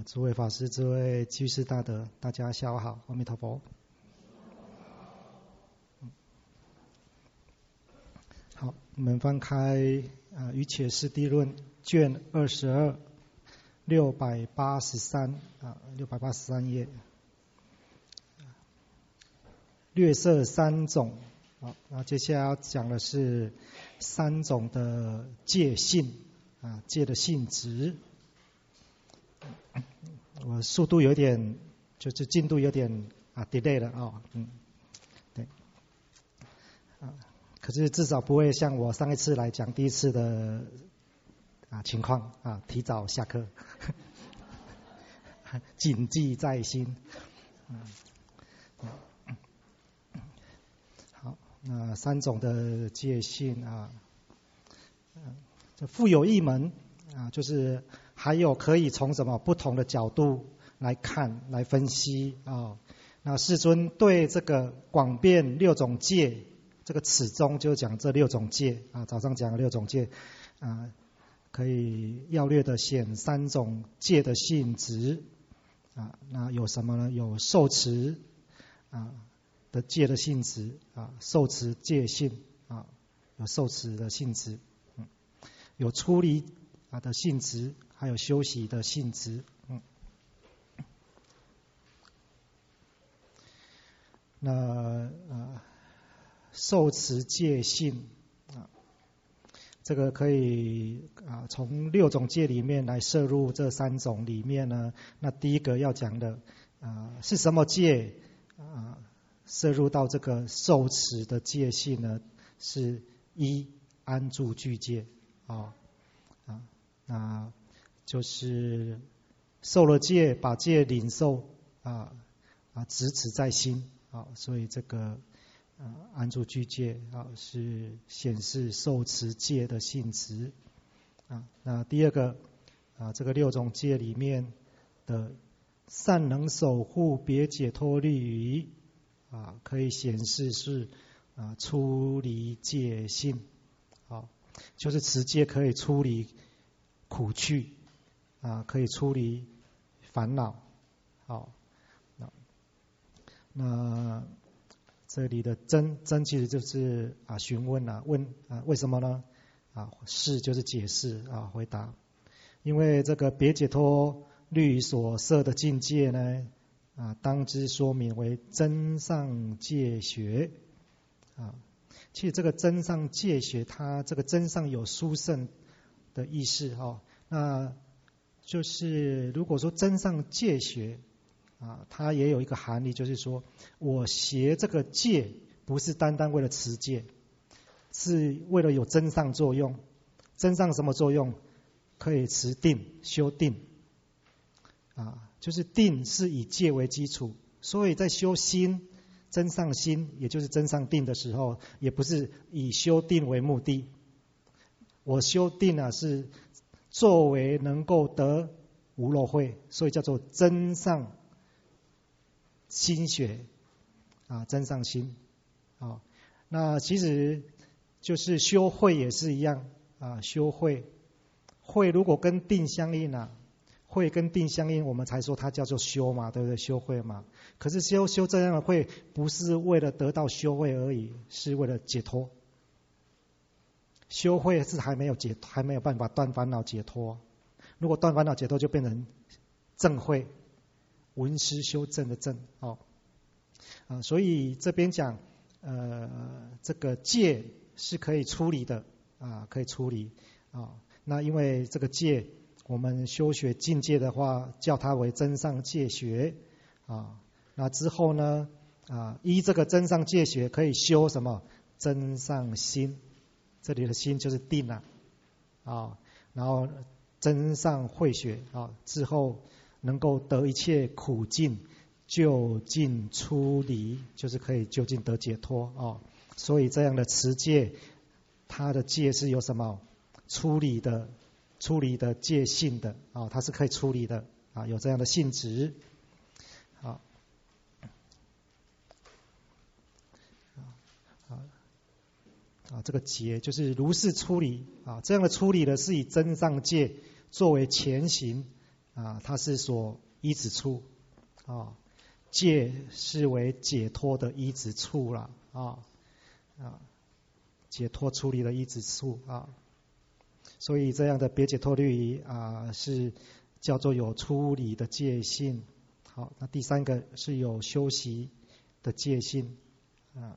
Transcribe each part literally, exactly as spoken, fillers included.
诸位法师、诸位居士大德，大家下午好，阿弥陀佛。好，我们翻开啊《瑜伽师地论》卷二十二，六百八十三啊，六百八十三页，略摄三种。好，那接下来要讲的是三种的戒性啊，戒的性质。我速度有点，就是进度有点啊 delay 了啊、哦，嗯，对，啊，可是至少不会像我上一次来讲第一次的啊情况啊，提早下课，谨记在心。嗯，好，那三种的戒性啊，嗯，这复有一门啊，就是。还有可以从什么不同的角度来看、来分析啊、哦？那世尊对这个广遍六种戒，这个此中就讲这六种戒啊。早上讲了六种戒啊，可以要略的显三种戒的性质啊。那有什么呢？有受持啊的戒的性质啊，受持戒性啊，有受持的性质，嗯，有出离啊的性质。还有休息的性质，嗯，那呃受持戒性啊，这个可以啊从六种戒里面来摄入这三种里面呢，那第一个要讲的啊是什么戒啊？摄入到这个受持的戒性呢，是一安住具戒啊啊那。就是受了戒，把戒领受啊啊，执持在心啊，所以这个啊安住具戒啊是显示受持戒的性质啊。那第二个啊，这个六种戒里面的善能守护别解脱律仪啊，可以显示是啊出离戒性啊，就是持戒可以出离苦趣。啊，可以出离烦恼，好，那那这里的真真其实就是啊询问啊问啊为什么呢？啊是就是解释啊回答，因为这个别解脱律所设的境界呢啊当知说明为真上戒学啊，其实这个真上戒学它这个真上有殊胜的意思哈，那。就是如果说真上戒学啊，它也有一个含义，就是说我学这个戒不是单单为了持戒，是为了有真上作用。真上什么作用？可以持定、修定啊，就是定是以戒为基础，所以在修心、真上心，也就是真上定的时候，也不是以修定为目的。我修定啊是。作为能够得无漏慧，所以叫做真上心学啊，真上心啊。那其实就是修慧也是一样啊，修慧慧如果跟定相应啊，慧跟定相应，我们才说它叫做修嘛，对不对？修慧嘛。可是修修这样的慧，不是为了得到修慧而已，是为了解脱。修慧是还没有解，还没有办法断烦恼解脱。如果断烦恼解脱，就变成正慧，闻思修正的正哦啊，所以这边讲呃这个戒是可以出离的啊，可以出离啊。那因为这个戒，我们修学境界的话，叫它为真上戒学啊。那之后呢啊，依这个真上戒学可以修什么真上心。这里的心就是定了啊，然后真上慧学啊，之后能够得一切苦尽，究竟出离，就是可以究竟得解脱啊。所以这样的持戒，它的戒是有什么出离的、出离的戒性的啊，它是可以出离的啊，有这样的性质。好。啊，这个劫就是如是出离啊，这样的出离呢，是以真上戒作为前行啊，它是所依止处啊，戒是为解脱的依止处啦啊啊，解脱出离的依止处啊，所以这样的别解脱律仪啊是叫做有出离的戒性。好，那第三个是有修习的戒性啊，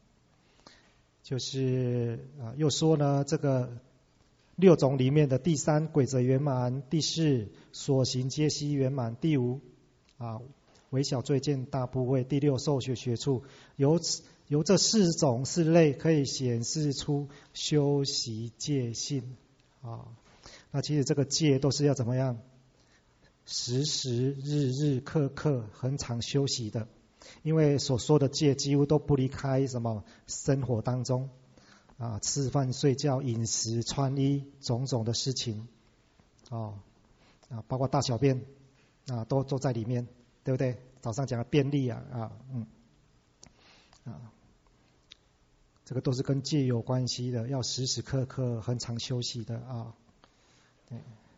就是啊又说呢，这个六种里面的第三轨则圆满，第四所行皆悉圆满，第五啊微小罪见大部位，第六受学学处，由此由这四种四类可以显示出修习戒性啊。那其实这个戒都是要怎么样？时时日日刻刻恒常修习的，因为所说的戒几乎都不离开什么生活当中啊，吃饭睡觉饮食穿衣种种的事情哦啊，包括大小便啊都都在里面，对不对？早上讲的便利啊啊嗯啊，这个都是跟戒有关系的，要时时刻刻恒常修习的啊。对，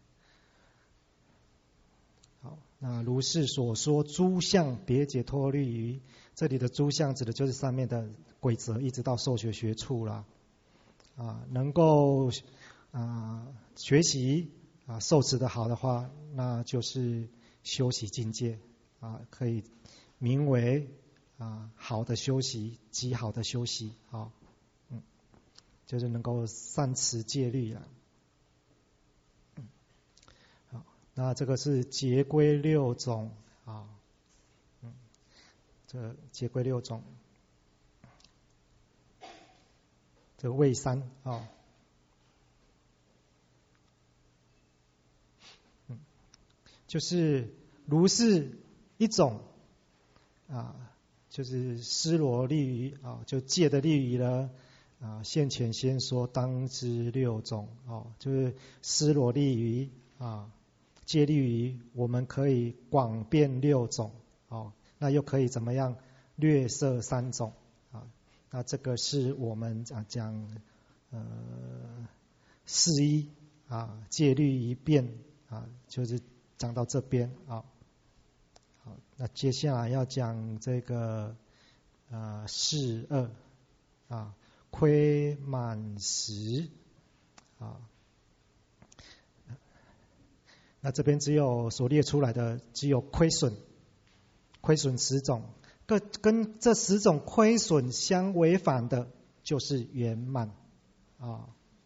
好，那如是所说诸相别解脱律仪，这里的诸相指的就是上面的规则，一直到受学学处啦。啊，能够啊学习啊受持的好的话，那就是修习境界啊，可以名为啊好的修习，极好的修习啊，嗯，就是能够善持戒律啊。嗯，好，那这个是节规六种啊，嗯，这节规六种。这个位三啊，嗯，就是如是一种啊，就是尸罗律仪啊，就戒的律仪呢啊，现前先说当知六种哦，就是尸罗律仪啊，戒律仪我们可以广遍六种哦，那又可以怎么样略摄三种啊？那这个是我们讲讲呃四一啊戒律一遍啊，就是讲到这边啊。好，那接下来要讲这个呃四二啊亏满十啊。那这边只有所列出来的只有亏损，亏损十种。跟跟这十种亏损相违反的，就是圆满啊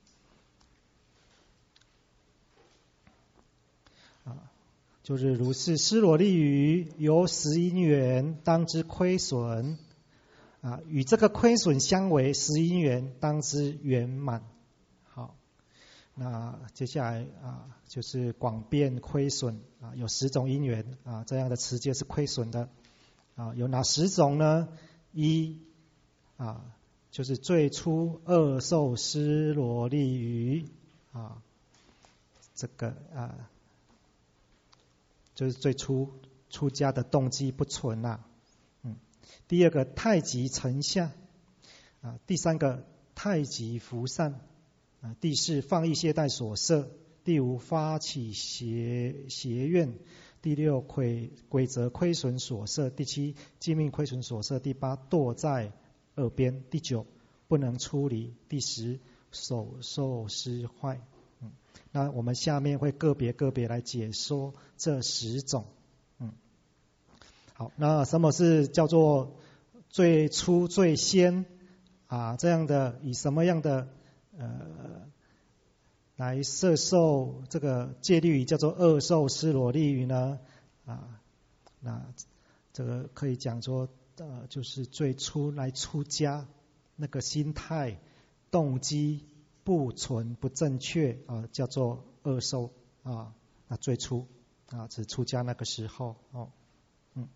啊，就是如是。尸罗律仪由十因缘当知亏损啊，与这个亏损相违，十因缘当知圆满。好，那接下来啊，就是广遍亏损啊，有十种因缘啊，这样的持戒是亏损的。啊，有哪十种呢？一啊，就是最初二受尸罗律仪啊，这个啊，就是最初出家的动机不纯啊。嗯，第二个太极成相啊，第三个太极伏善啊，第四放逸懈怠所摄，第五发起邪邪愿。第六亏规则亏损所摄，第七尽命亏损所摄，第八堕在二边，第九不能出离，第十手受失坏。嗯，那我们下面会个别个别来解说这十种。嗯，好，那什么是叫做最初最先啊？这样的以什么样的呃？来摄受这个戒律仪叫做二受尸罗律仪呢啊，那这个可以讲说呃，就是最初来出家那个心态动机不纯不正确啊，叫做二受啊，那最初啊，只出家那个时候哦，嗯，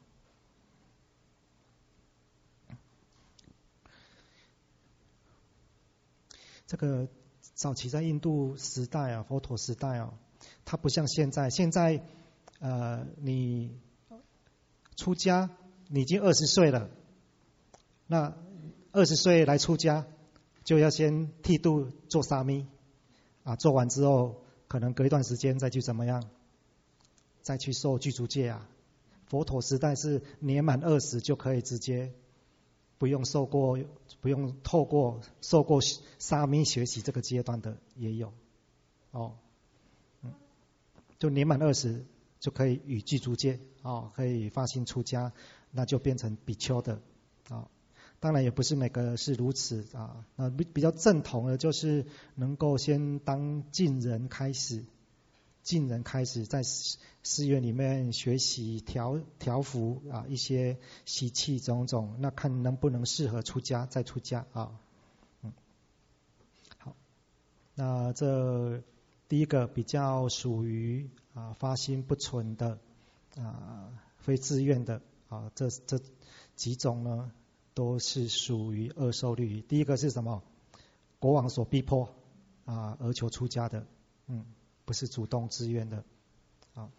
这个。早期在印度时代啊，佛陀时代啊，它不像现在。现在，呃，你出家，你已经二十岁了，那二十岁来出家，就要先剃度做沙弥，啊，做完之后，可能隔一段时间再去怎么样， 再去受具足戒啊。佛陀时代是年满二十就可以直接不用受过，不用透过受过沙弥学习这个阶段的也有，哦，嗯，就年满二十就可以与具足戒，哦，可以发心出家，那就变成比丘的，啊、哦，当然也不是每个是如此啊，那比较正统的就是能够先当近人开始。近人开始在寺院里面学习调调伏啊一些习气种种，那看能不能适合出家再出家啊。嗯，好，那这第一个比较属于啊发心不纯的啊非自愿的啊，这这几种呢都是属于恶受律仪。第一个是什么？国王所逼迫啊而求出家的，嗯。不是主动自愿的，啊，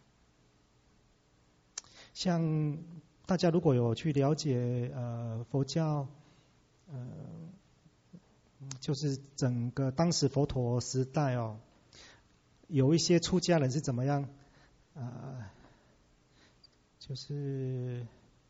像大家如果有去了解呃佛教，呃，就是整个当时佛陀时代哦，有一些出家人是怎么样，呃，就是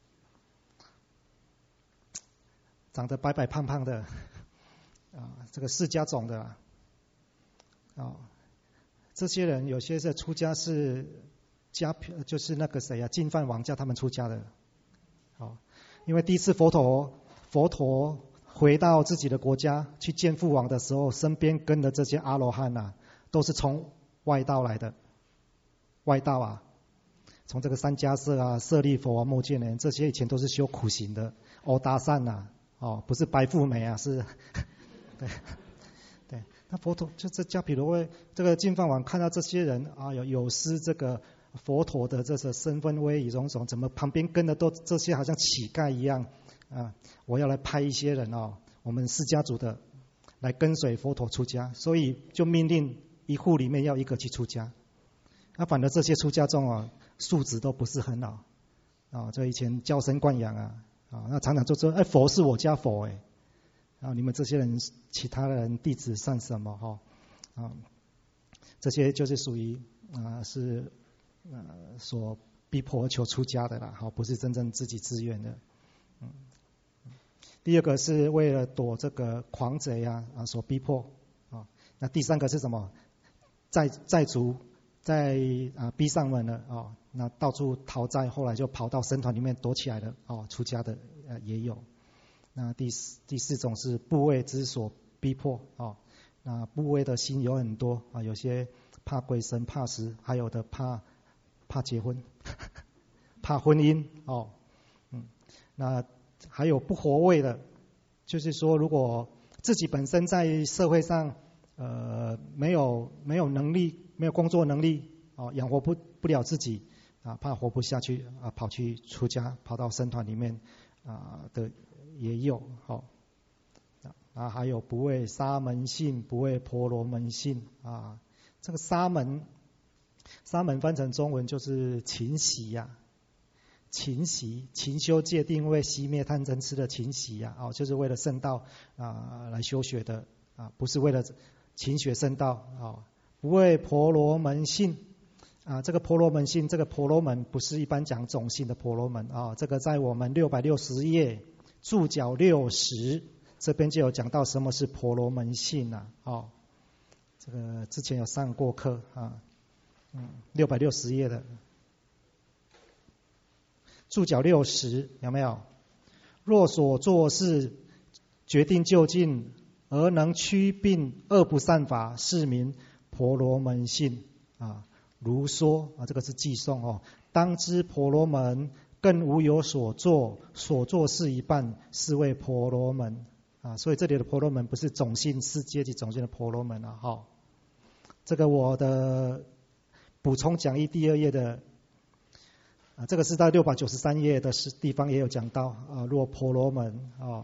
长得白白胖胖的，啊，这个释迦种的，啊。哦这些人有些是出家是家，就是那个谁啊，净饭王叫他们出家的。哦，因为第一次佛陀佛陀回到自己的国家去见父王的时候，身边跟的这些阿罗汉啊，都是从外道来的。外道啊，从这个三迦舍啊、舍利佛啊、目犍连这些以前都是修苦行的，欧达善呐，哦，不是白富美啊，是，对。对，那佛陀就这迦毗罗卫这个净饭王看到这些人啊，有有失这个佛陀的这些身份威仪种种，怎么旁边跟的都这些好像乞丐一样啊？我要来派一些人哦，我们释迦族的来跟随佛陀出家，所以就命令一户里面要一个去出家。那、啊、反正这些出家众啊，素质都不是很好啊，这以前娇生惯养啊，啊，那常常就说，哎，佛是我家佛哎。啊，你们这些人，其他的人弟子算什么哈？啊，这些就是属于啊是呃所逼迫求出家的啦，好，不是真正自己自愿的。嗯，第二个是为了躲这个狂贼啊啊所逼迫啊。那第三个是什么？债债主在啊逼上门了啊，那到处讨债，后来就跑到僧团里面躲起来了哦，出家的呃也有。那第四第四种是部位之所逼迫啊，那部位的心有很多啊，有些怕鬼神怕死，还有的怕怕结婚，怕婚姻哦，嗯，那还有不活位的，就是说如果自己本身在社会上呃没有没有能力，没有工作能力啊，养活不不了自己啊，怕活不下去啊，跑去出家，跑到僧团里面啊的。也有好、哦、啊，还有不为沙门性，不为婆罗门性啊。这个沙门，沙门翻成中文就是勤习呀、啊，勤习勤修戒定慧熄灭贪嗔痴的勤习呀、啊，哦，就是为了圣道啊来修学的啊，不是为了勤学圣道啊。不为婆罗门性啊，这个婆罗门性，这个婆罗门不是一般讲种姓的婆罗门啊，这个在我们六百六十页。注脚六十这边就有讲到什么是婆罗门性啊，哦，这个之前有上过课啊，嗯，六百六十页的注脚六十有没有？若所做事决定就近，而能趋并恶不善法，是名婆罗门性啊。如说啊，这个是寄颂哦，当知婆罗门。更无有所作，所作事一半，是为婆罗门啊。所以这里的婆罗门不是种姓世阶级种姓的婆罗门啊。哈、哦，这个我的补充讲义第二页的啊，这个是在六百九十三页的地方也有讲到啊。若婆罗门啊，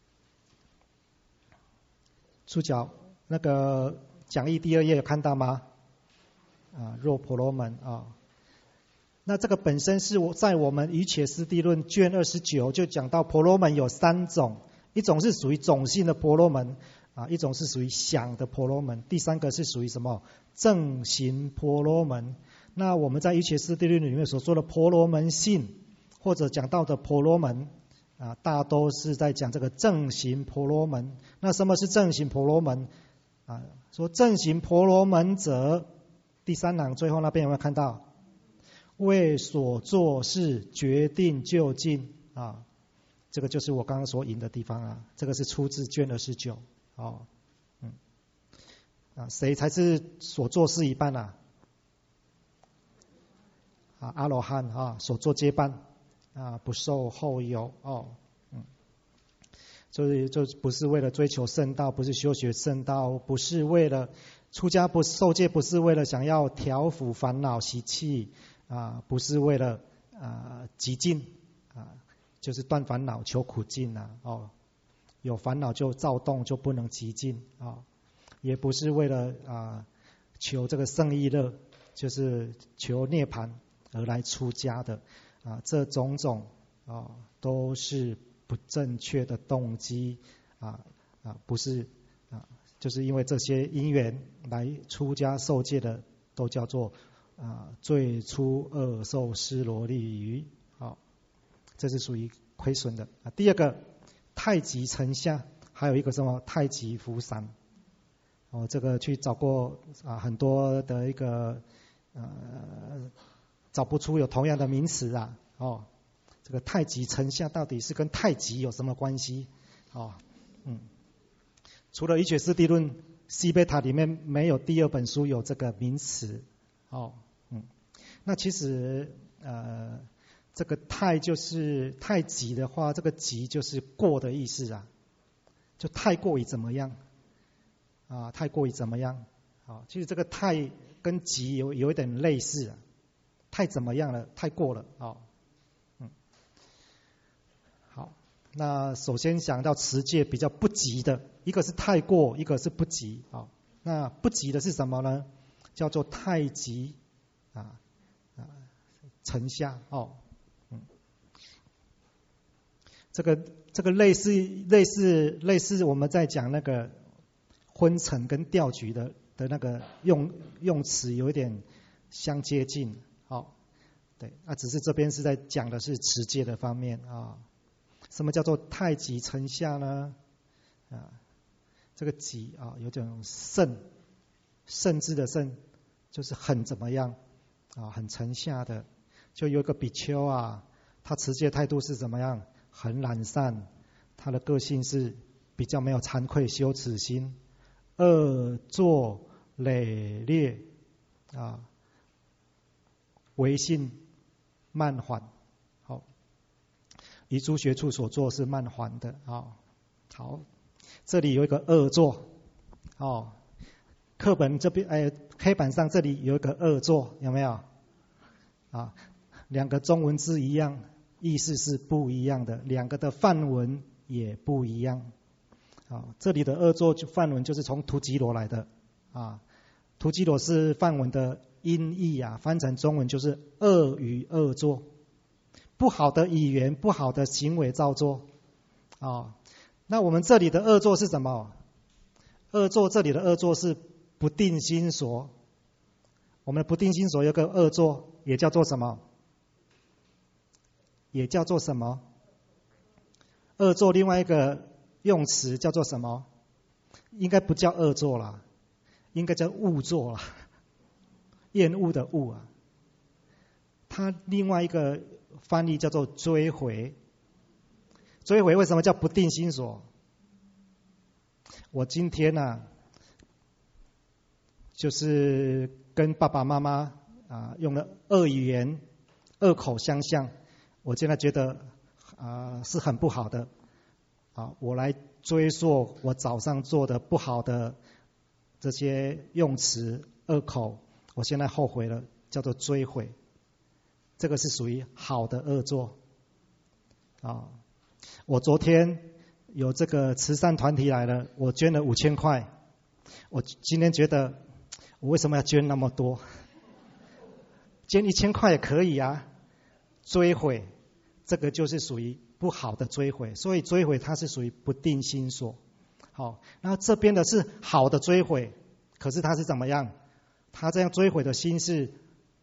注脚那个讲义第二页有看到吗？啊，若婆罗门啊。那这个本身是我在我们《瑜伽师地论》卷二十九就讲到婆罗门有三种，一种是属于种姓的婆罗门啊，一种是属于想的婆罗门，第三个是属于什么正行婆罗门。 那我们在瑜伽师地论里面所说的婆罗门性，或者讲到的婆罗门啊，大都是在讲这个正行婆罗门。那什么是正行婆罗门啊？说正行婆罗门者，第三行最后那边有没有看到？为所做事决定就近啊，这个就是我刚刚所引的地方啊。这个是出自卷二十九哦，嗯，啊，谁才是所做事一半啊？啊，阿罗汉啊，所做接班啊，不受后有哦，嗯，所以就不是为了追求圣道，不是修学圣道，不是为了出家不受戒，不是为了想要调伏烦恼习气。啊，不是为了啊极尽啊，就是断烦恼求苦尽啊。哦，有烦恼就躁动，就不能极尽啊。也不是为了啊求这个胜意乐，就是求涅槃而来出家的啊。这种种啊都是不正确的动机啊啊，不是啊，就是因为这些因缘来出家受戒的，都叫做。啊，最初恶受尸罗利鱼，好，这是属于亏损的啊。第二个，太极沉下，还有一个什么太极伏散，哦，这个去找过啊很多的一个呃，找不出有同样的名词啊，哦，这个太极沉下到底是跟太极有什么关系？哦，嗯，除了《瑜伽师地论》西贝塔里面没有第二本书有这个名词，哦。嗯，那其实呃，这个太就是太极的话，这个极就是过的意思啊，就太过于怎么样啊？太过于怎么样？啊，其实这个太跟极有有一点类似啊，太怎么样了？太过了啊。嗯，好，那首先想到持戒比较不及的，一个是太过，一个是不及啊。那不及的是什么呢？叫做太极。啊啊，沉下哦，嗯，这个这个类似类似类似我们在讲那个昏沉跟调举的的那个用用词有一点相接近，哦，对，啊，只是这边是在讲的是持戒的方面啊。什么叫做太极沉下呢？啊，这个极啊，有种甚甚至的甚，就是很怎么样？啊，很沉下的，就有一个比丘啊，他持戒态度是怎么样？很懒散，他的个性是比较没有惭愧羞耻心，恶作累劣啊，违信慢缓。好，遗诸学处所做是慢缓的啊。好，这里有一个恶作哦。课本这边，哎，黑板上这里有一个恶作，有没有？啊，两个中文字一样，意思是不一样的，两个的梵文也不一样。啊，这里的恶作梵文就是从图吉罗来的，啊，图吉罗是梵文的音译啊，翻成中文就是恶语恶作，不好的语言，不好的行为造作。啊，那我们这里的恶作是什么？恶作这里的恶作是不定心所，我们的不定心所有个恶作，也叫做什么？也叫做什么？恶作另外一个用词叫做什么？应该不叫恶作啦，应该叫恶作啦，厌恶的恶啊。它另外一个翻译叫做追回。追回为什么叫不定心所？我今天啊。就是跟爸爸妈妈啊用了恶语言、恶口相向，我现在觉得啊是很不好的啊。我来追溯我早上做的不好的这些用词、恶口，我现在后悔了，叫做追悔。这个是属于好的恶作啊。我昨天有这个慈善团体来了，我捐了五千块，我今天觉得。我为什么要捐那么多？捐一千块也可以啊。追悔，这个就是属于不好的追悔，所以追悔它是属于不定心所。好，然后这边的是好的追悔，可是它是怎么样？他这样追悔的心是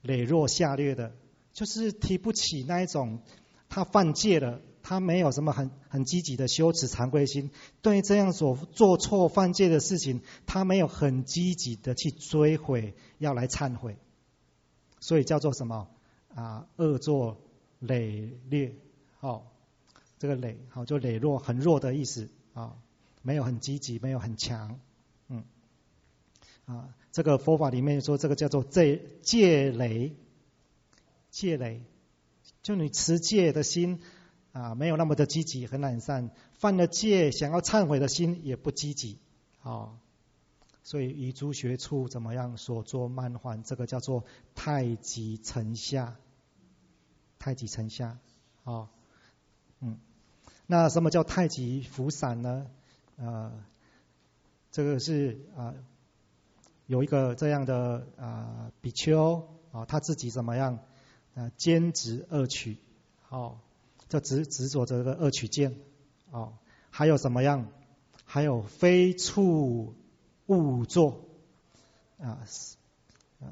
磊弱下劣的，就是提不起那一种他犯戒了，他没有什么很很积极的羞耻惭愧心，对这样所做错犯戒的事情，他没有很积极的去追悔，要来忏悔，所以叫做什么啊？恶作磊劣，哦，这个磊好就磊弱，很弱的意思啊，没有很积极，没有很强，嗯，啊，这个佛法里面说这个叫做戒戒雷，戒雷，就你持戒的心啊，没有那么的积极，很懒散，犯了戒想要忏悔的心也不积极，啊，所以遗诸学处怎么样所作慢缓，这个叫做太极沉下，太极沉下，啊，嗯，那什么叫太极伏散呢？呃，这个是啊。有一个这样的啊比丘啊，他自己怎么样啊坚持恶取，哦，就执执着这个恶取见，哦，还有怎么样？还有非处勿作啊啊，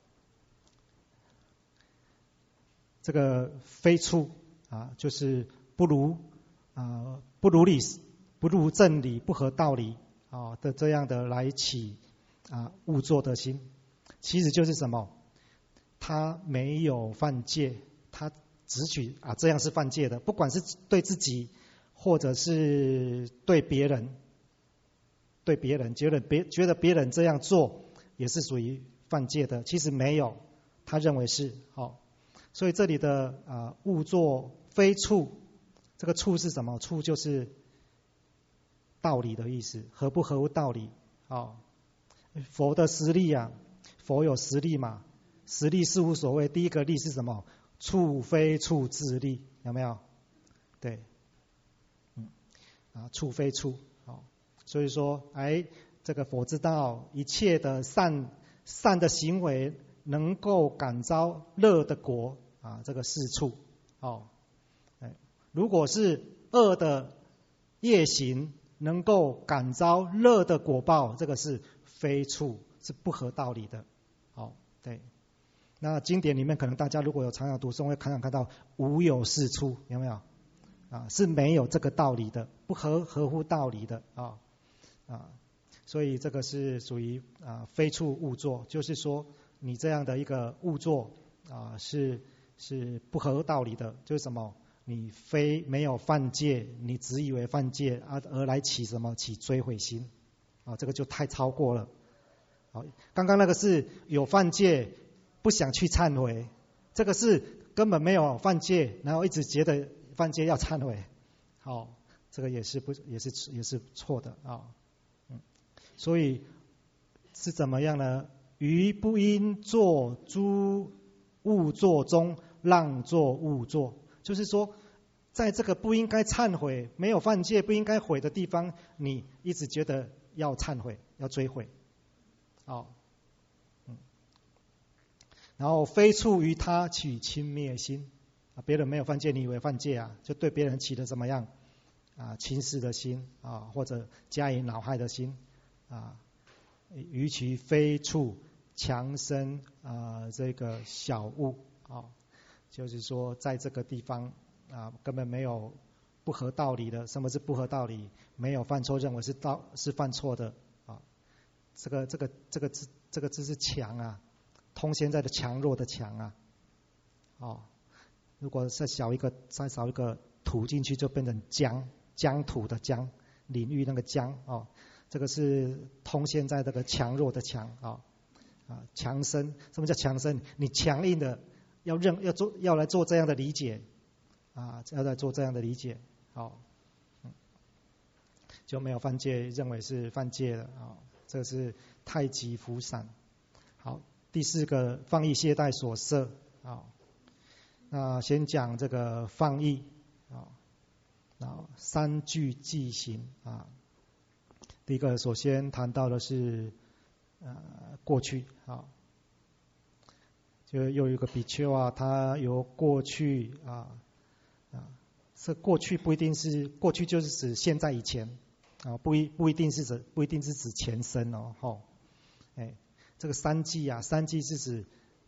这个非处啊，就是不如啊不如理不如正理不合道理啊的这样的来起。啊，误作的心，其实就是什么？他没有犯戒，他只取啊，这样是犯戒的。不管是对自己，或者是对别人，对别人觉得别觉得别人这样做也是属于犯戒的，其实没有，他认为是好、哦。所以这里的啊误作非处，这个处是什么？处就是道理的意思，合不合乎道理啊？哦，佛的实力啊，佛有实力嘛？实力是无所谓。第一个力是什么？处非处之力，有没有？对，嗯，啊，处非处，哦，所以说，哎，这个佛知道一切的善善的行为能够感召乐的果啊，这个是处，哦，哎，如果是恶的业行能够感召乐的果报，这个是非处，是不合道理的。好，对。那经典里面可能大家如果有常常读诵，会常常看到无有是处，有没有？啊，是没有这个道理的，不合合乎道理的啊啊，所以这个是属于啊非处误作，就是说你这样的一个误作啊是是不合道理的，就是什么？你非没有犯戒，你只以为犯戒而而来起什么？起追悔心。啊，这个就太超过了。好，刚刚那个是有犯戒，不想去忏悔；这个是根本没有犯戒，然后一直觉得犯戒要忏悔。好，这个也是不也是也是错的啊。嗯，所以是怎么样呢？于不应作诸误作中，让作误作，就是说，在这个不应该忏悔、没有犯戒、不应该悔的地方，你一直觉得要忏悔、要追悔，哦，嗯，然后非处于他起轻蔑心啊，别人没有犯戒，你以为犯戒啊，就对别人起的怎么样啊轻视的心啊，或者加以恼害的心啊，于其非处强生啊这个小物啊，就是说在这个地方啊根本没有不合道理的。什么是不合道理？没有犯错，认为是道是犯错的啊。这个这个这个字这个字是强啊，通现在的强弱的强啊。哦，如果再少一个再少一个土进去，就变成疆疆土的疆，领域那个疆哦。这个是通现在这个强弱的强啊啊强生。什么叫强生？你强硬的要认要做要来做这样的理解啊，要来做这样的理解。好，嗯，就没有犯戒，认为是犯戒了啊。这是太极伏散。好，第四个放逸懈怠所摄啊。那先讲这个放逸啊，然后三句记行啊。第一个首先谈到的是呃过去啊，就有一个比丘啊，他由过去啊啊，这过去不一定是过去，就是指现在以前啊，不一不一定是指不一定是指前生哦，吼，哎，这个三季啊，三季是指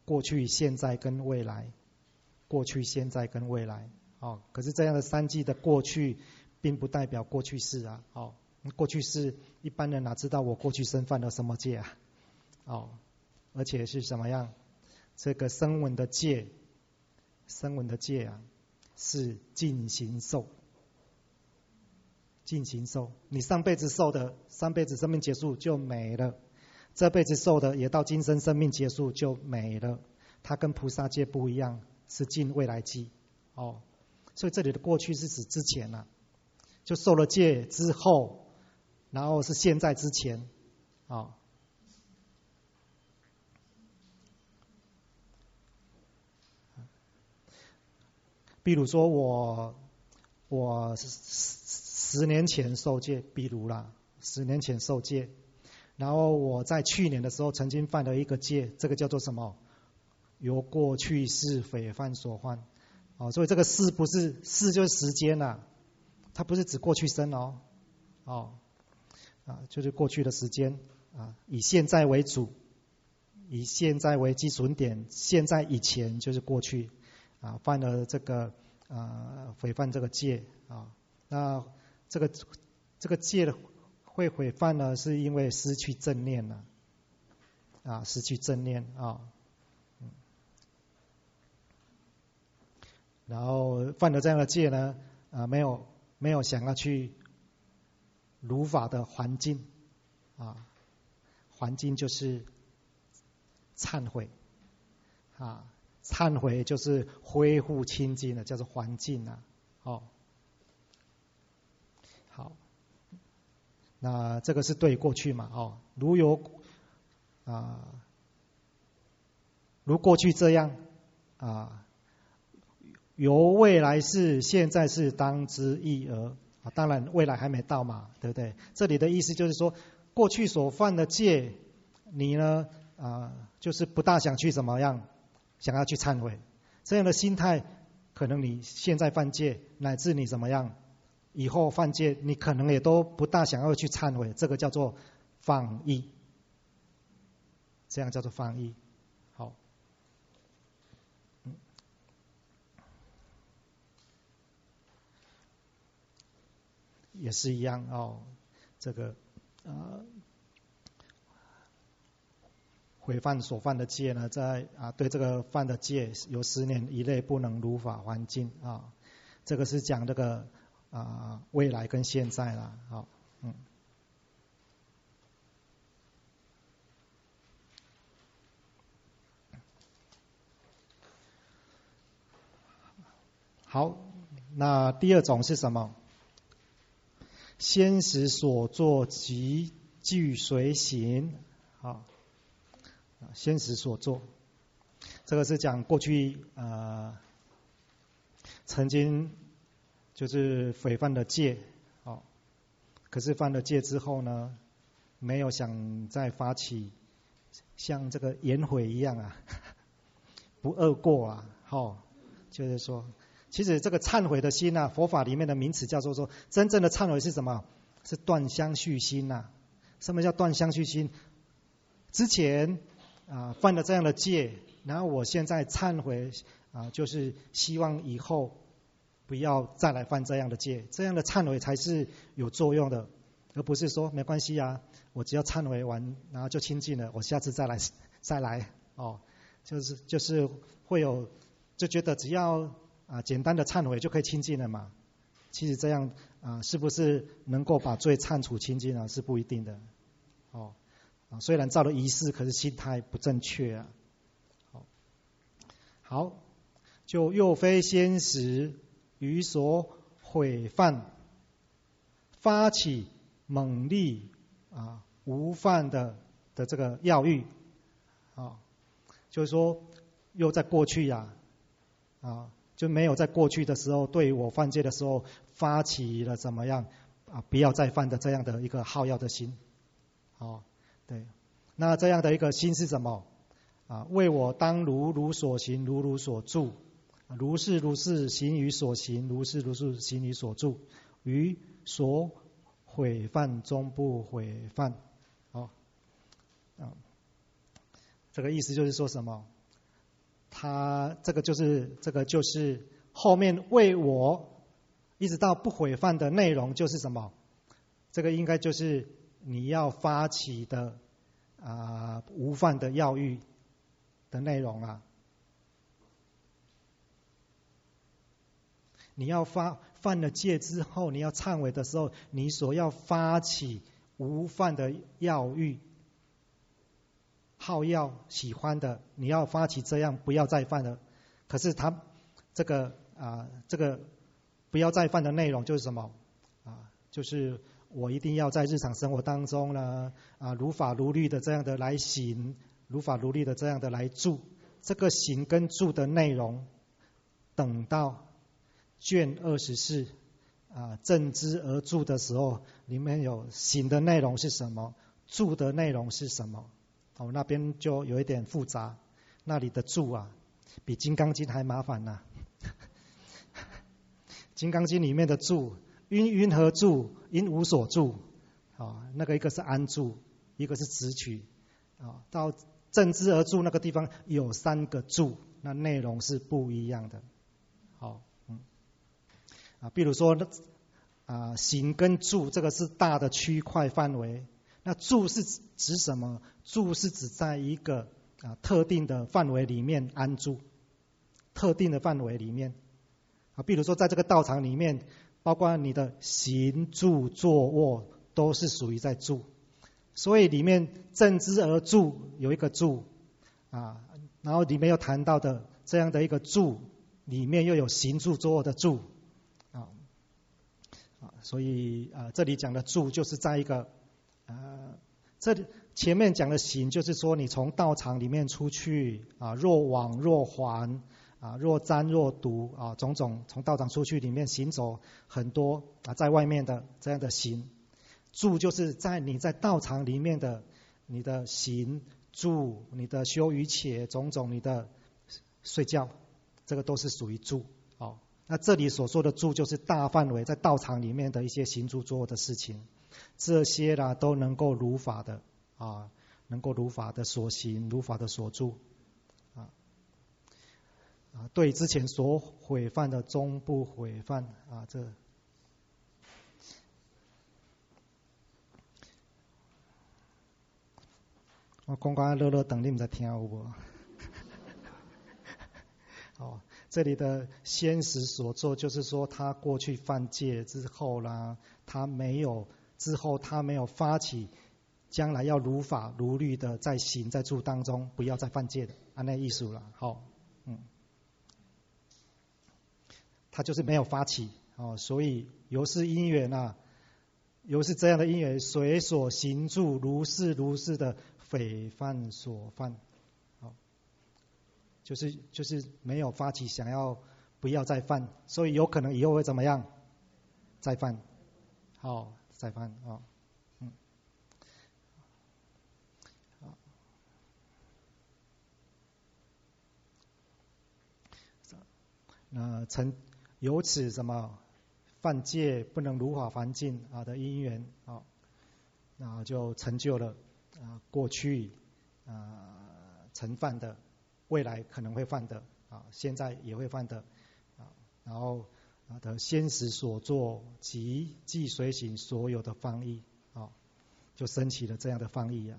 过去、现在跟未来，过去、现在跟未来。哦，可是这样的三际的过去，并不代表过去式啊。哦，过去式一般人哪知道我过去生犯了什么戒啊？哦，而且是什么样？这个声闻的戒，声闻的戒啊，是尽形受。尽形受，你上辈子受的，上辈子生命结束就没了；这辈子受的，也到今生生命结束就没了。它跟菩萨戒不一样，是尽未来际。哦，所以这里的过去是指之前啊，就受了戒之后，然后是现在之前。哦，比如说我，我十年前受戒，比如啦，十年前受戒，然后我在去年的时候曾经犯了一个戒，这个叫做什么？由过去世匪犯所犯。哦，所以这个世不是世就是时间啦、啊，它不是指过去生哦，哦，啊，就是过去的时间啊，以现在为主，以现在为基准点，现在以前就是过去啊，犯了这个啊毁犯这个戒啊，那这个这个戒会毁犯呢，是因为失去正念了啊，失去正念啊。然后犯了这样的戒呢，啊，没有没有想要去如法的环境啊，环境就是忏悔啊，忏悔就是恢复清净的，叫做环境啊。哦，好，那这个是对过去嘛？哦，如有啊，如过去这样啊。由未来世、现在世当知一而啊，当然未来还没到嘛，对不对？这里的意思就是说，过去所犯的戒，你呢啊，就是不大想去怎么样，想要去忏悔，这样的心态，可能你现在犯戒，乃至你怎么样，以后犯戒，你可能也都不大想要去忏悔，这个叫做放逸，这样叫做放逸。好。也是一样哦，这个呃毁犯所犯的戒呢，在啊对这个犯的戒有十年以内不能如法还境啊，这个是讲这个啊未来跟现在啦，好，嗯，好，那第二种是什么？先时所作即具随行，啊，先时所作，这个是讲过去呃曾经就是毁犯的戒，哦，可是犯了戒之后呢，没有想再发起像这个颜悔一样啊，不贰过啊，哦，就是说。其实这个忏悔的心啊，佛法里面的名词叫做说，真正的忏悔是什么？是断相续心呐、啊。什么叫断相续心？之前啊犯了这样的戒，然后我现在忏悔啊，就是希望以后不要再来犯这样的戒，这样的忏悔才是有作用的，而不是说没关系啊，我只要忏悔完，然后就清净了，我下次再来再来哦，就是就是会有就觉得只要。啊，简单的忏悔就可以清净了嘛？其实这样啊，是不是能够把罪忏除清净啊？是不一定的。哦，啊，虽然造了仪式，可是心态不正确啊。好，好，就又非先时于所毁犯，发起猛力啊无犯的的这个要欲啊，就是说又在过去呀啊。啊就没有在过去的时候对于我犯戒的时候发起了怎么样啊不要再犯的这样的一个好要的心，哦，对，那这样的一个心是什么啊？为我当如如所行，如如所住，如是如是行于所行，如是如是行于所住，于所毁犯中不毁犯，哦，啊，这个意思就是说什么他这个就是这个就是后面为我一直到不毁犯的内容就是什么？这个应该就是你要发起的啊、呃、无犯的要欲的内容啊。你要发犯了戒之后，你要忏悔的时候，你所要发起无犯的要欲，好要喜欢的，你要发起这样不要再犯了。可是他这个啊、呃，这个不要再犯的内容就是什么啊？就是我一定要在日常生活当中呢啊，如法如律的这样的来行，如法如律的这样的来住。这个行跟住的内容，等到卷二十四啊，正知而住的时候，里面有行的内容是什么，住的内容是什么？哦，那边就有一点复杂。那里的住啊，比《金刚经》还麻烦呐、啊。《金刚经》里面的住，因云何住？因无所住。啊，那个一个是安住，一个是直取。啊，到正知而住那个地方有三个住，那内容是不一样的。好。啊，比如说，啊，行跟住这个是大的区块范围。那住是指什么？住是指在一个啊特定的范围里面安住，特定的范围里面。啊，比如说在这个道场里面，包括你的行、住、坐、卧，都是属于在住。所以里面正知而住有一个住，啊，然后里面又谈到的这样的一个住，里面又有行、住、坐、卧的住。所以啊、呃，这里讲的住就是在一个呃，这里前面讲的行，就是说你从道场里面出去啊，若往若还啊，若沾若读啊，种种从道场出去里面行走很多啊，在外面的这样的行。住就是在你在道场里面的你的行住，你的修瑜伽种种，你的睡觉，这个都是属于住哦。那这里所说的住就是大范围在道场里面的一些行住坐卧的事情，这些啦都能够如法的啊，能够如法的所行，如法的所住啊啊，对之前所毁犯的终不毁犯啊，这我讲讲乐乐等你们在听有无？哦。这里的先时所做，就是说他过去犯戒之后啦，他没有之后他没有发起将来要如法如律的在行在住当中，不要再犯戒的，按那意思了。好，嗯，他就是没有发起哦，所以由是因缘啊，由是这样的因缘，随所行住如是如是的匪犯所犯。就是就是没有发起想要不要再犯，所以有可能以后会怎么样？再犯，好、哦，再犯哦，嗯，好，那成由此什么犯戒不能如法还境啊的因缘啊、哦，那就成就了啊过去啊曾犯的。未来可能会犯的啊，现在也会犯的啊，然后啊的先时所作及即随行所有的方义啊，就升起了这样的方义啊。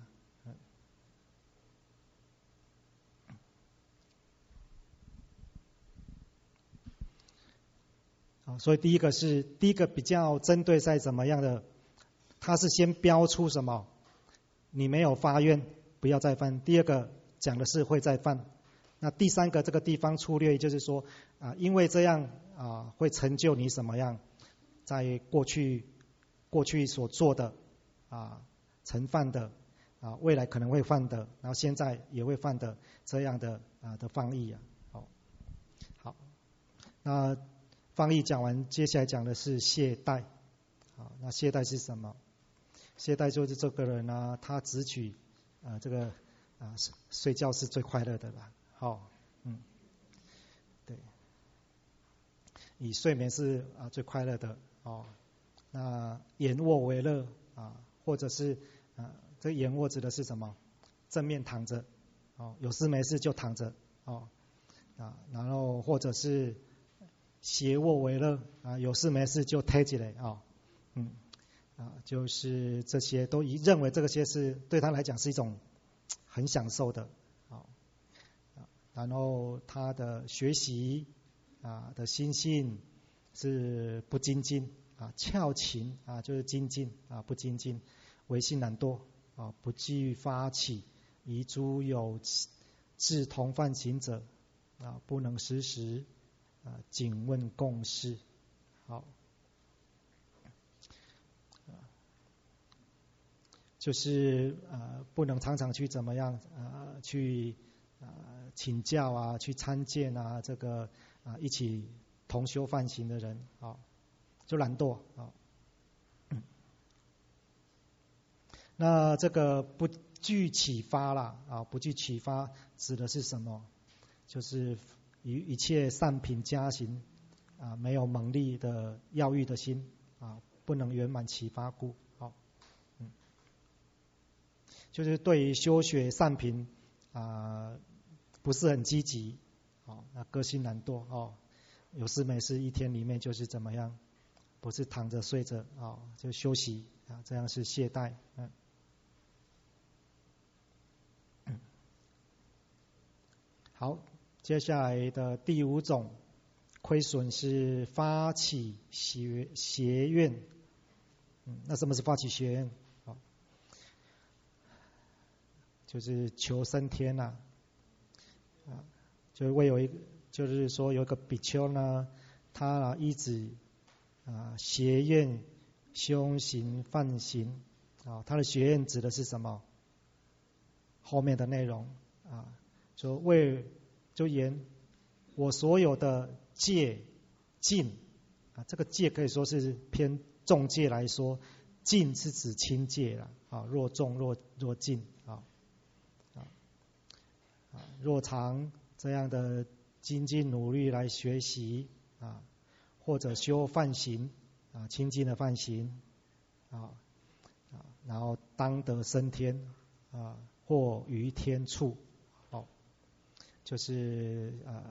啊，所以第一个是第一个比较针对在怎么样的，他是先标出什么，你没有发愿不要再犯。第二个讲的是会再犯。那第三个这个地方粗略就是说啊，因为这样啊会成就你什么样，在过去过去所做的啊曾犯的啊未来可能会犯的，然后现在也会犯的这样的啊的方义啊。好，好，那方义讲完，接下来讲的是懈怠。好，那懈怠是什么？懈怠就是这个人呢，他只取啊这个啊睡觉是最快乐的啦。好，嗯，对，以睡眠是啊最快乐的哦。那仰卧为乐啊，或者是啊，这仰卧指的是什么？正面躺着，哦，有事没事就躺着，哦， 啊，然后或者是邪恶为乐啊，有事没事就推起来啊，嗯啊，就是这些都以认为这些是对他来讲是一种很享受的啊，然后他的学习啊的心性是不精进啊，翘勤啊就是精进啊，不精进，唯心懒惰啊，不惧发起，遗诸有志同犯行者啊，不能时时啊谨问共事。好，就是呃不能常常去怎么样呃去呃请教啊，去参见啊，这个啊一起同修犯行的人啊，就懒惰啊。那这个不具启发啦啊，不具启发指的是什么？就是一一切善品加行啊，没有猛力的要欲的心啊，不能圆满启发故。好，嗯，就是对于修学善品啊，不是很积极，哦，那个性懒惰哦，有事没事一天里面就是怎么样，不是躺着睡着啊，就休息啊，这样是懈怠，嗯。好，接下来的第五种亏损是发起邪邪愿。嗯，那什么是发起邪愿？好，就是求升天呐、啊，啊，就为有一个，就是说有一个比丘呢，他啊一直啊邪愿修行犯行啊，他的邪愿指的是什么？后面的内容啊。说为就言我所有的戒禁啊，这个戒可以说是偏重戒来说，禁是指轻戒了啊，若重若若禁啊啊啊，若常这样的精进努力来学习啊，或者修梵行啊，清净的梵行啊啊，然后当得升天啊，或于天处。就是呃，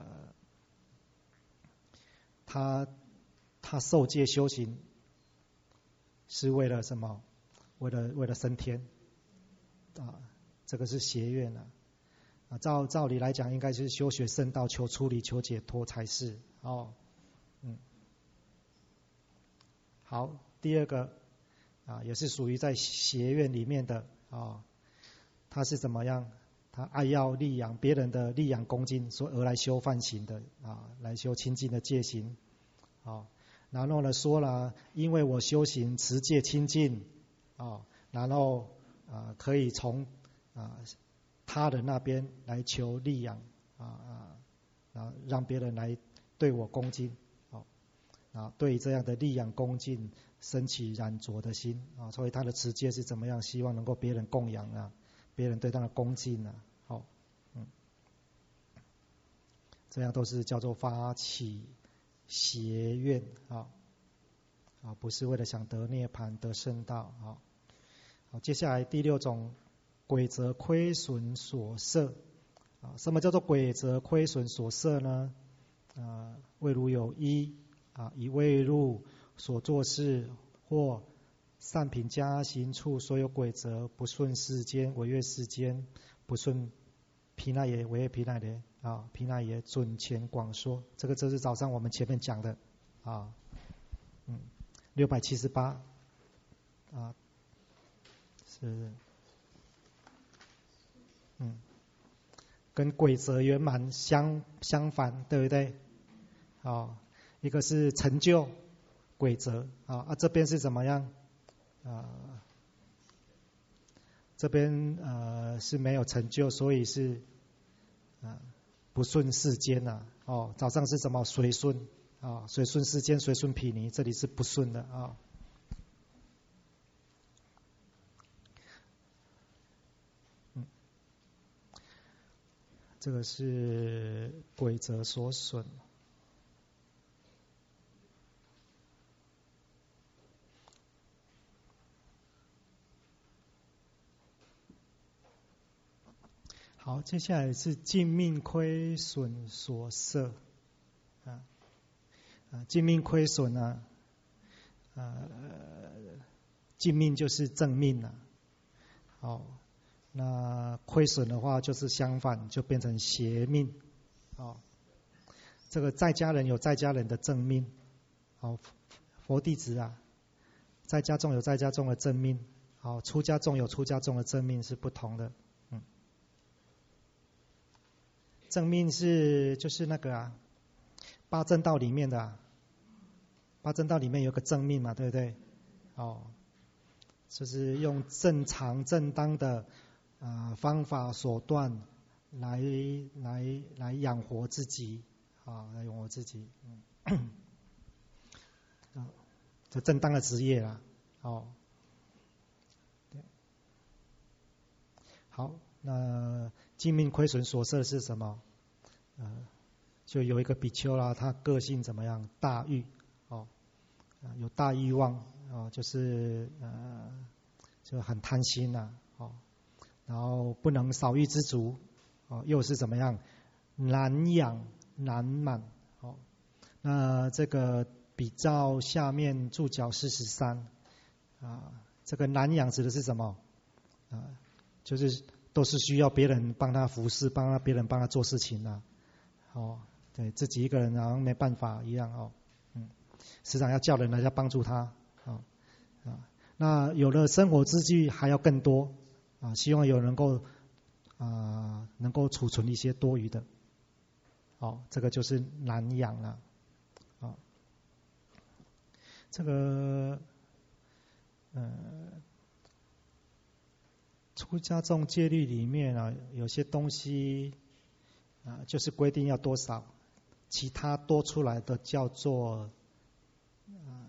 他他受戒修行是为了什么？为了为了升天啊，这个是邪愿啊。啊，照照理来讲，应该是修学圣道，求出离，求解脱才是哦。嗯，好，第二个啊，也是属于在邪愿里面的啊，他是怎么样？他爱要利养别人的利养恭敬，所以而来修梵行的啊，来修清净的戒行啊。然后呢说了，因为我修行持戒清净啊，然后啊可以从啊他人那边来求利养啊啊，啊让别人来对我恭敬啊啊，对这样的利养恭敬升起染着的心啊，所以他的持戒是怎么样？希望能够别人供养啊。别人对他的恭敬啊，好，嗯，这样都是叫做发起邪愿啊，啊，不是为了想得涅槃得圣道啊。好，接下来第六种鬼则亏损所摄啊，什么叫做鬼则亏损所摄呢？啊，未如有一啊，以未入所做事或善品加行处所有鬼则，不顺世间，违越世间，不顺毗那耶，违越毗那耶啊，毗那耶准前广说，这个就是早上我们前面讲的啊，嗯，六百七十八啊，是，嗯，跟鬼则圆满相相反，对不对？啊，一个是成就鬼则啊，啊这边是怎么样？啊，这边呃是没有成就，所以是啊不顺世间呐、啊。哦，早上是什么随顺啊？随顺世间，随顺毗尼，这里是不顺的啊。嗯，这个是鬼则所损。 好，接下来是尽命亏损所摄啊啊，尽命亏损啊，呃，尽命就是正命啊。好，那亏损的话就是相反，就变成邪命。好，这个在家人有在家人的正命，好，佛弟子啊，在家中有在家中的正命，好，出家中有出家中的正命是不同的。嗯，正命是就是那个啊，八正道里面的啊，八正道里面有个正命嘛，对不对？哦，就是用正常正当的啊、呃、方法手段来来来养活自己啊，来养活自己，嗯，啊，这正当的职业啦，哦，对，好，那尽命亏损所摄是什么？呃，就有一个比丘啦，他个性怎么样？大欲，哦，有大欲望，哦，就是呃，就很贪心呐、啊，哦，然后不能少欲知足，哦，又是怎么样？难养难满，哦，那这个比照下面注脚四十三，啊，这个难养指的是什么？啊，就是都是需要别人帮他服侍，帮他别人帮他做事情啊，哦，对自己一个人好像没办法一样哦，嗯，时常要叫人来要帮助他，啊啊，那有了生活支具还要更多啊，希望有人能够啊能够储存一些多余的，哦，这个就是难养了，啊，这个呃出家众戒律里面啊，有些东西啊就是规定要多少，其他多出来的叫做啊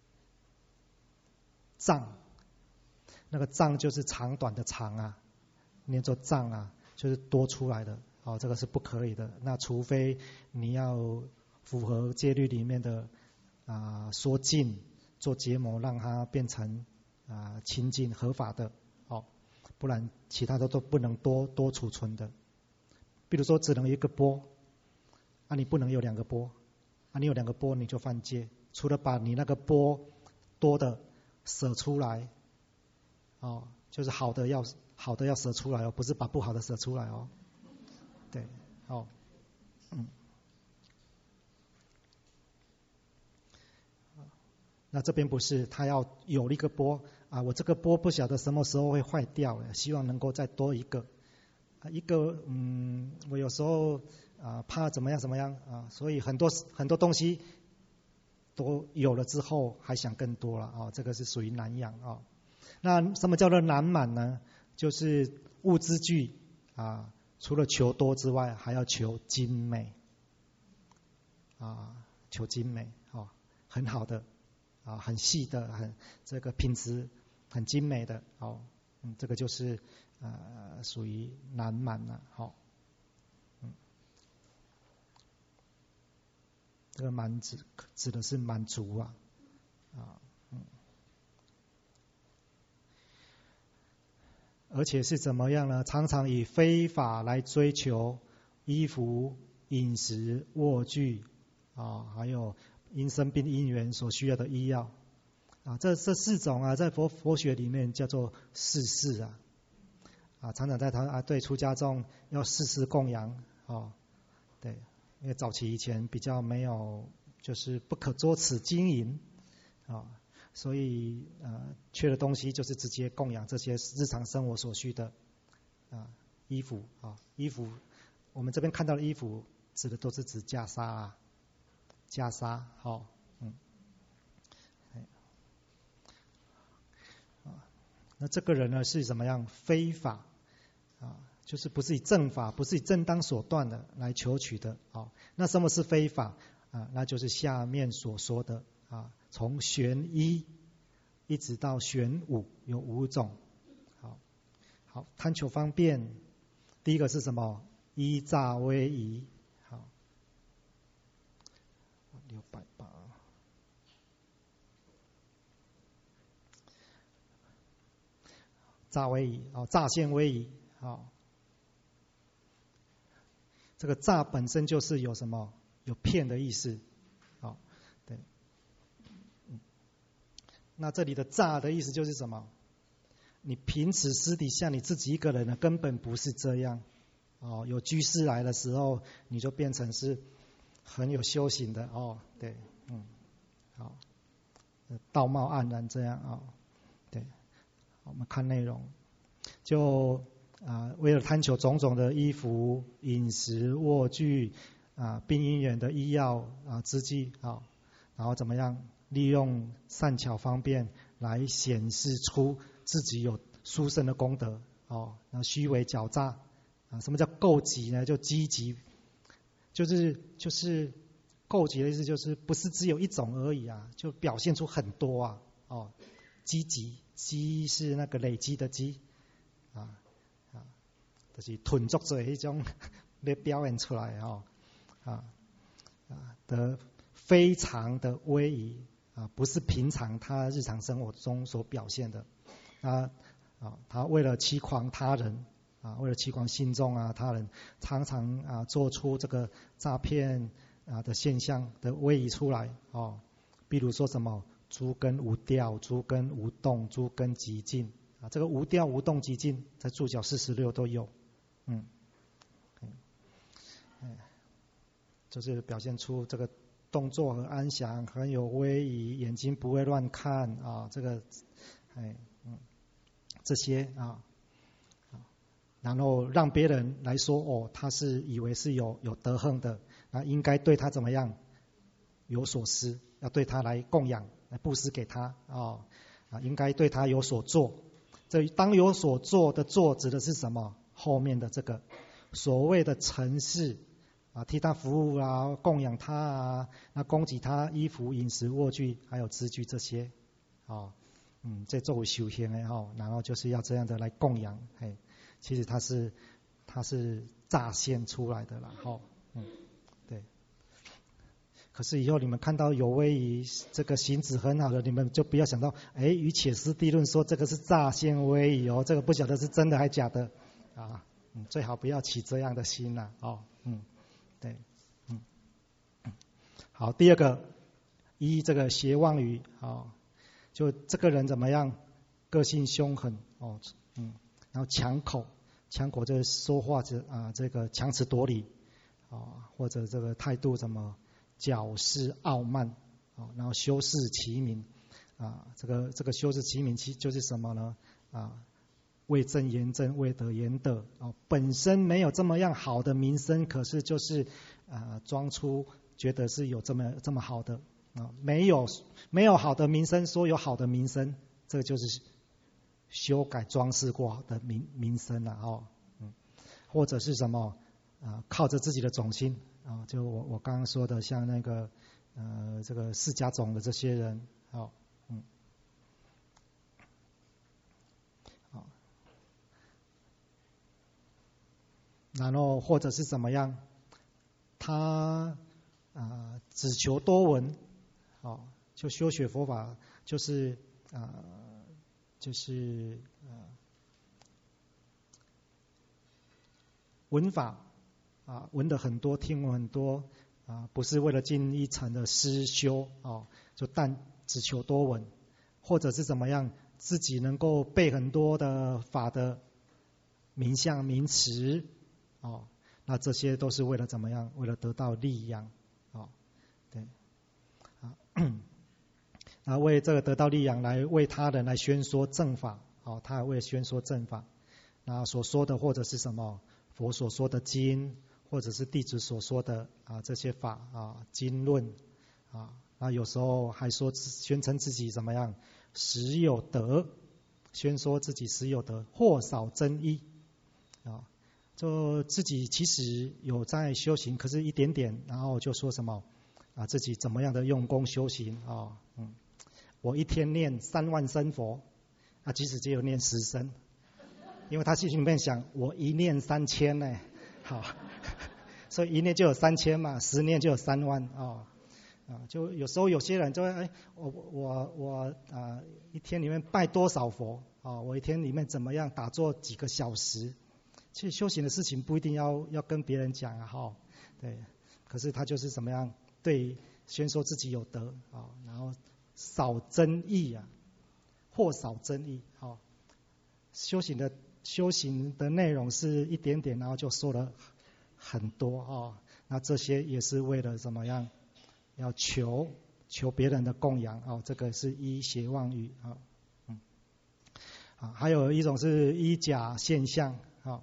障，那个障就是长短的长啊，念作障啊，就是多出来的，哦，这个是不可以的。那除非你要符合戒律里面的啊说尽做结魔，让它变成啊清净合法的，哦，不然其他的都不能多多储存的。比如说只能一个钵，啊你不能有两个钵，啊你有两个钵你就犯戒，除了把你那个钵多的舍出来，哦，就是好的要好的要舍出来哦，不是把不好的舍出来哦。对，哦，嗯，那这边不是，他要有一个钵啊，我这个钵不晓得什么时候会坏掉，希望能够再多一个，啊，一个，嗯，我有时候啊怕怎么样怎么样啊，所以很多很多东西都有了之后还想更多了啊，这个是属于难养啊。那什么叫做难满呢？就是物资具啊，除了求多之外，还要求精美啊，求精美啊，很好的啊，很细的，很这个品质很精美的哦，嗯，这个就是呃属于难满了，好，嗯，这个满指指的是满足啊，啊，嗯。而且是怎么样呢？常常以非法来追求衣服、饮食、卧具啊，还有因生病因缘所需要的医药啊，这这四种啊，在佛佛学里面叫做世事啊啊，常常在谈啊，对出家众要世事供养哦，对，因为早期以前比较没有，就是不可作此经营啊。所以呃，缺的东西就是直接供养这些日常生活所需的啊衣服啊衣服，我们这边看到的衣服指的都是指袈裟啊，袈裟，好，嗯，啊，那这个人呢是怎么样非法啊？就是不是以正法，不是以正当手段的来求取的啊。那什么是非法啊？那就是下面所说的啊。从玄一一直到玄五有五种，好，好贪求方便，第一个是什么？依诈威仪，好，六百八，诈威仪，哦，诈现威仪，好， 这个诈本身就是有什么？有骗的意思。好，对。那这里的诈的意思就是什么？你平时私底下你自己一个人呢，根本不是这样。哦，有居士来的时候，你就变成是很有修行的哦。对，嗯，好，道貌岸然这样啊、哦。对，我们看内容，就啊、呃，为了贪求种种的衣服、饮食、卧具啊、病因缘的医药啊、之计啊，然后怎么样利用善巧方便来显示出自己有殊胜的功德哦，然后虚伪狡诈啊，什么叫构集呢？就积极，就是就是构集的意思，就是不是只有一种而已啊，就表现出很多啊哦，积极，积是那个累积的积啊啊，就是囤积做一种要表现出来哦啊啊的非常的威仪啊，不是平常他日常生活中所表现的啊啊，他为了欺诳他人啊，为了欺诳信众啊，他人常常啊做出这个诈骗啊的现象的威仪出来哦，比如说什么诸根无调、诸根无动、诸根极尽啊，这个无调、无动、极尽在注脚四十六都有，嗯，嗯，就是表现出这个动作很安详，很有威仪，眼睛不会乱看啊，这个，哎，嗯，这些啊，然后让别人来说哦，他是以为是有有德行的，那应该对他怎么样有所施，要对他来供养，来布施给他啊啊，应该对他有所做。这当有所做的做指的是什么？后面的这个所谓的陈事啊，替他服务啊，供养他啊，那供给他衣服、饮食、卧具，还有资具这些，啊，嗯，这作为修行的哈，然后就是要这样的来供养，嘿，其实他是他是乍现出来的啦，哈，嗯，对。可是以后你们看到有威仪这个行止很好的，你们就不要想到，哎，与切斯地论说这个是乍现威仪哦，这个不晓得是真的还假的啊，嗯，最好不要起这样的心啦，哦，嗯。对，嗯，好，第二个，依这个邪妄语啊、哦，就这个人怎么样，个性凶狠哦，嗯，然后强口，强口就是说话这啊这个强词夺理啊、哦，或者这个态度怎么矫饰傲慢啊、哦，然后修饰其名啊，这个这个修饰其名其就是什么呢啊？为正言正，为德言德哦，本身没有这么样好的名声，可是就是啊、呃、装出觉得是有这么这么好的啊、哦，没有没有好的名声，说有好的名声，这个就是修改装饰过的名名声了哦，嗯，或者是什么啊、呃，靠着自己的种心啊、哦，就我我刚刚说的，像那个呃这个释迦种的这些人，哦，嗯。然后或者是怎么样，他啊、呃、只求多闻，哦，就修学佛法就是啊、呃、就是啊、呃、闻法啊闻的很多，听闻很多啊，不是为了进一层的思修哦，就但只求多闻，或者是怎么样，自己能够背很多的法的名相名词。哦，那这些都是为了怎么样？为了得到利养，哦，对，啊，那为这个得到利养，来为他人来宣说正法，哦，他还为宣说正法，那所说的或者是什么？佛所说的经，或者是弟子所说的啊这些法啊经论啊，那有时候还说宣称自己怎么样实有德，宣说自己实有德，或少真一啊。就自己其实有在修行，可是一点点，然后就说什么啊自己怎么样的用功修行啊、哦，嗯，我一天念三万声佛，啊，即使只有念十声，因为他心里面想，我一念三千呢，好，所以一念就有三千嘛，十念就有三万哦，啊，就有时候有些人就会哎，我我我啊一天里面拜多少佛啊、哦，我一天里面怎么样打坐几个小时。 其实修行的事情不一定要要跟别人讲啊，哈，对，可是他就是怎么样，对，先说自己有德啊，然后少争议啊，或少争议，好，修行的修行的内容是一点点，然后就说了很多啊，那这些也是为了怎么样，要求求别人的供养啊，这个是依邪妄语啊，嗯，啊，还有一种是依假现象啊。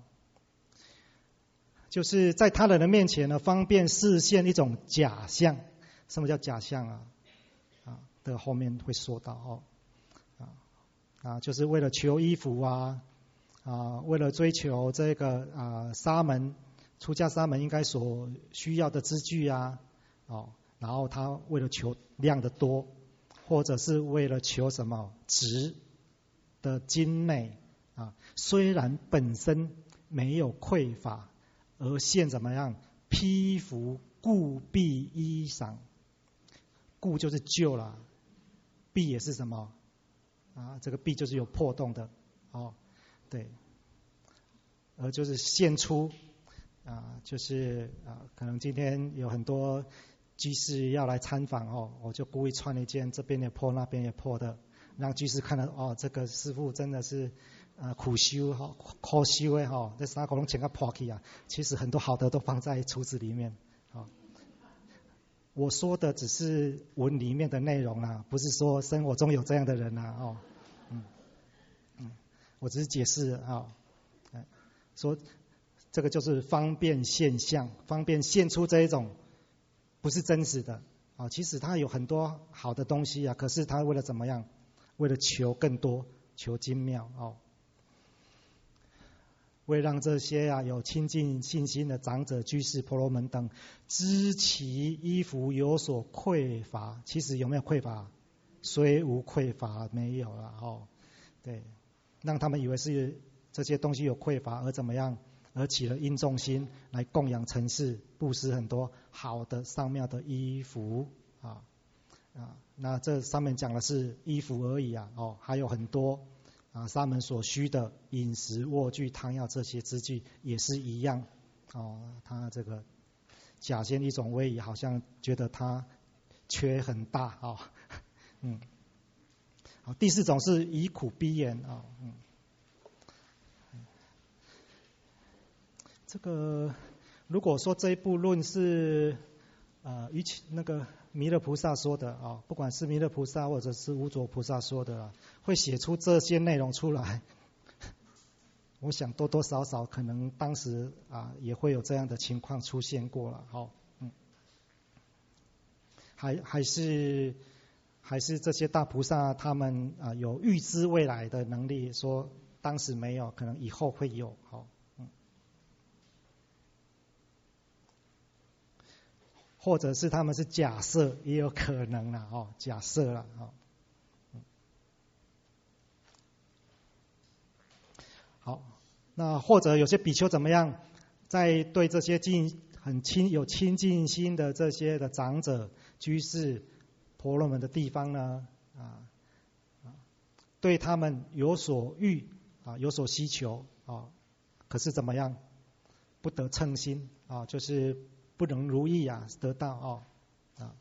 就是在他人的面前呢，方便示现一种假象。什么叫假象啊？啊，的后面会说到哦，啊啊，就是为了求衣服啊，啊，为了追求这个啊沙门出家沙门应该所需要的资具啊，哦，然后他为了求量的多，或者是为了求什么质的精美啊，虽然本身没有匮乏。而现怎么样？披服故蔽衣裳，故就是旧了，蔽也是什么？啊，这个蔽就是有破洞的，哦，对，而就是现出啊，就是啊，可能今天有很多居士要来参访哦，我就故意穿一件这边也破那边也破的，让居士看到哦，这个师父真的是。呃，苦修哈，苦修的哈，这三个拢整个破去啊。其实很多好的都放在橱子里面，啊。我说的只是文里面的内容啦，不是说生活中有这样的人啦，哦，嗯嗯，我只是解释啊，说这个就是方便现象，方便现出这一种不是真实的啊。其实它有很多好的东西啊，可是它为了怎么样？为了求更多，求精妙哦。为让这些啊有亲近信心的长者、居士、婆罗门等知其衣服有所匮乏，其实有没有匮乏？虽无匮乏，没有了哦。对，让他们以为是这些东西有匮乏，而怎么样？而起了殷重心来供养尘世，布施很多好的上妙的衣服啊啊。那这上面讲的是衣服而已啊，哦，还有很多。啊，沙门所需的饮食、卧具、汤药这些资具也是一样哦。他这个假现一种威仪，好像觉得他缺很大哦。嗯，好，第四种是以苦逼言啊、哦。嗯，这个如果说这一部论是呃，与其那个弥勒菩萨说的啊，不管是弥勒菩萨或者是无着菩萨说的、啊，会写出这些内容出来。我想多多少少可能当时啊也会有这样的情况出现过了，好，嗯，还还是还是这些大菩萨他们啊有预知未来的能力，说当时没有，可能以后会有，好。或者是他们是假设，也有可能啦，哦，假设啦，哦，好，那或者有些比丘怎么样，在对这些近很亲有亲近心的这些的长者、居士、婆罗门的地方呢，啊啊，对他们有所欲啊，有所需求啊，可是怎么样，不得称心啊，就是。不能如意啊，得到哦，啊，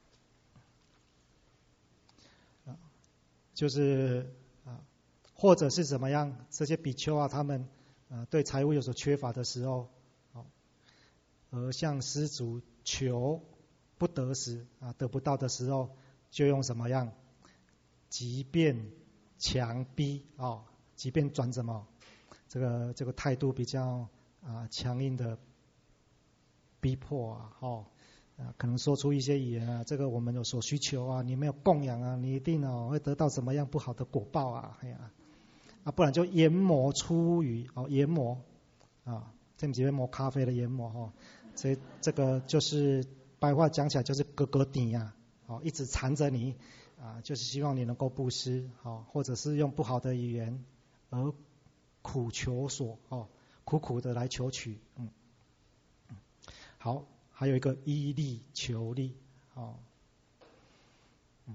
啊，就是啊，或者是怎么样？这些比丘啊，他们啊对财物有所缺乏的时候，哦，而向施主求不得时啊，得不到的时候，就用什么样？即便强逼哦，即便转什么？这个这个态度比较啊强硬的。逼迫啊，哦，啊，可能说出一些语言啊，这个我们有所需求啊，你没有供养啊，你一定哦会得到什么样不好的果报啊，哎呀，啊，不然就研磨出语哦，研磨啊，这几杯磨咖啡的研磨哦，这这个就是白话讲起来就是格格底呀，哦，一直缠着你啊，就是希望你能够布施，哦，或者是用不好的语言而苦求索哦，苦苦的来求取，嗯。好，还有一个依利求利，哦，嗯，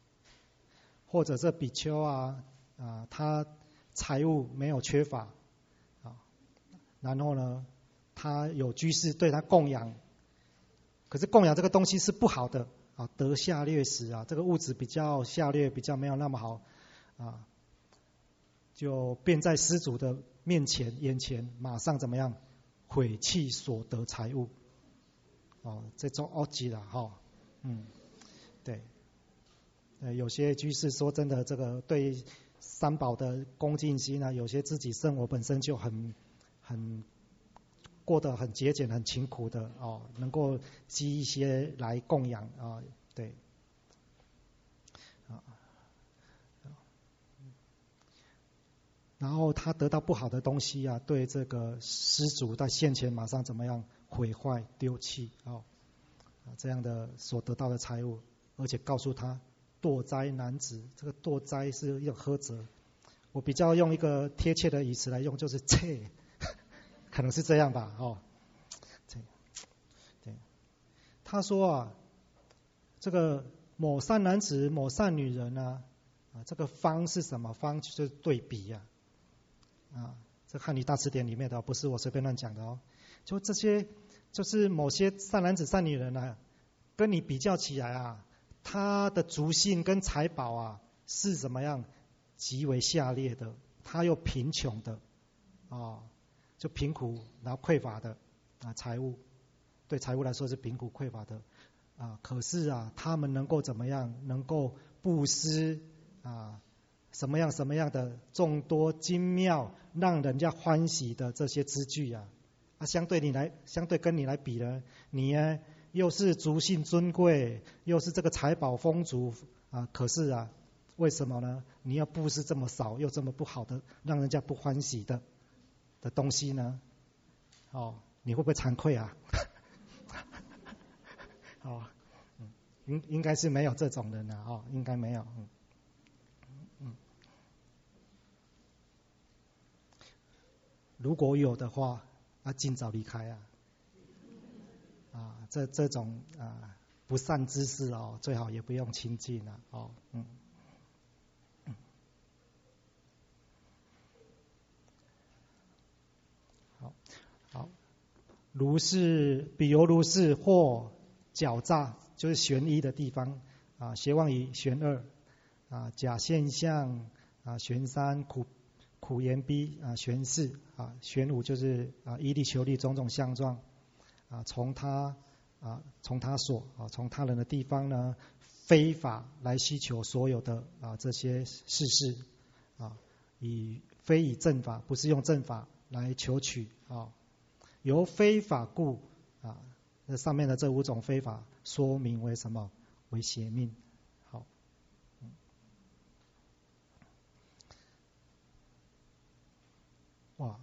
或者这比丘啊啊，他财物没有缺乏然后呢，他有居士对他供养，可是供养这个东西是不好的啊，得下劣食啊，这个物质比较下劣，比较没有那么好啊，就便在施主的面前眼前马上怎么样毁弃所得财物，哦，这种恶极了哈，嗯，对，呃，有些居士说真的，这个对三宝的恭敬心啊，有些自己生活本身就很很过得很节俭、很勤苦的哦，能够积一些来供养啊，对，啊，然后他得到不好的东西啊，对这个施主在现前马上怎么样毁坏丢弃哦，啊，这样的所得到的财物，而且告诉他堕灾难止，这个堕灾是用呵责，我比较用一个贴切的语词来用，就是切，可能是这样吧，哦，对，对，他说啊，这个某善男子、某善女人啊，啊，这个方是什么？方就是对比呀，啊，啊，这汉语大词典里面的，不是我随便乱讲的哦，就这些，就是某些善男子、善女人啊，跟你比较起来啊。他的族姓跟财宝啊是怎么样极为下劣的，他又贫穷的啊，就贫苦然后匮乏的啊财物，对财物来说是贫苦匮乏的啊，可是啊他们能够怎么样，能够布施啊什么样什么样的众多精妙让人家欢喜的这些资具啊，啊相对你来相对跟你来比呢，你呢又是族姓尊贵，又是这个财宝丰足啊，可是啊，为什么呢？你要布施这么少，又这么不好的，让人家不欢喜的的东西呢？哦，你会不会惭愧啊？哦，应应该是没有这种人啊，哦，应该没有，嗯嗯，如果有的话，啊，尽早离开啊。啊，这这种啊不善之事哦，最好也不用亲近了哦，嗯，嗯，好，好，如是比由如是或狡诈，就是悬一的地方啊，邪妄语悬二啊，假现象啊，悬三苦苦言逼啊，悬四啊，悬五就是啊依力求利种种相状。啊，从他啊，从他所啊，从他人的地方呢，非法来需求所有的啊这些事事啊，以非以正法，不是用正法来求取啊，由非法故啊，那上面的这五种非法说明为什么？为邪命。好，嗯，哇。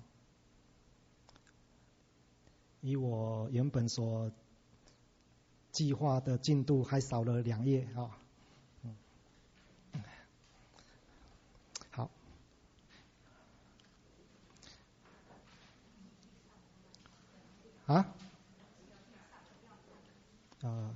以我原本所计划的进度还少了两页啊，嗯，好，啊，呃，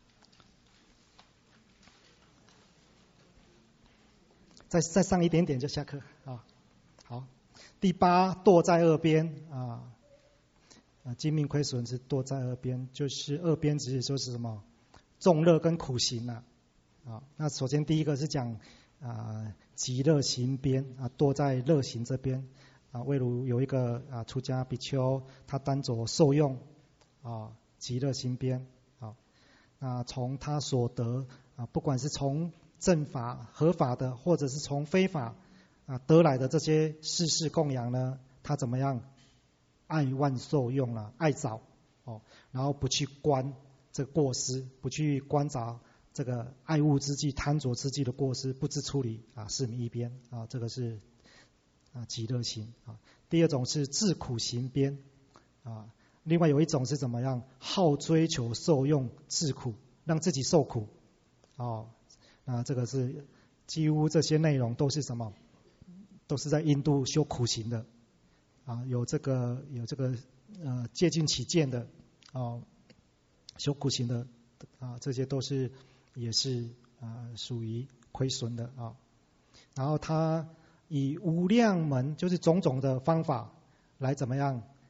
再再上一点点就下课啊，好，第八堕在二边啊。啊，精命亏损是堕在二边，就是二边指就是什么众乐跟苦行啊。啊，那首先第一个是讲啊极乐行边啊，堕在乐行这边啊。例如有一个啊出家比丘，他单着受用啊极乐行边啊，那从他所得啊，不管是从正法合法的，或者是从非法啊得来的这些世事供养呢，他怎么样？爱万受用了，爱早哦，然后不去观这个过失，不去观察这个爱物之际、贪着之际的过失，不知处理啊，是迷一边啊，这个是啊极乐行啊。第二种是自苦行边啊，另外有一种是怎么样？好追求受用自苦，让自己受苦哦。那这个是几乎这些内容都是什么？都是在印度修苦行的。啊，有这个有这个呃戒禁起见的哦，修苦行的啊，这些都是也是啊属于亏损的啊。然后他以无量门，就是种种的方法来怎么样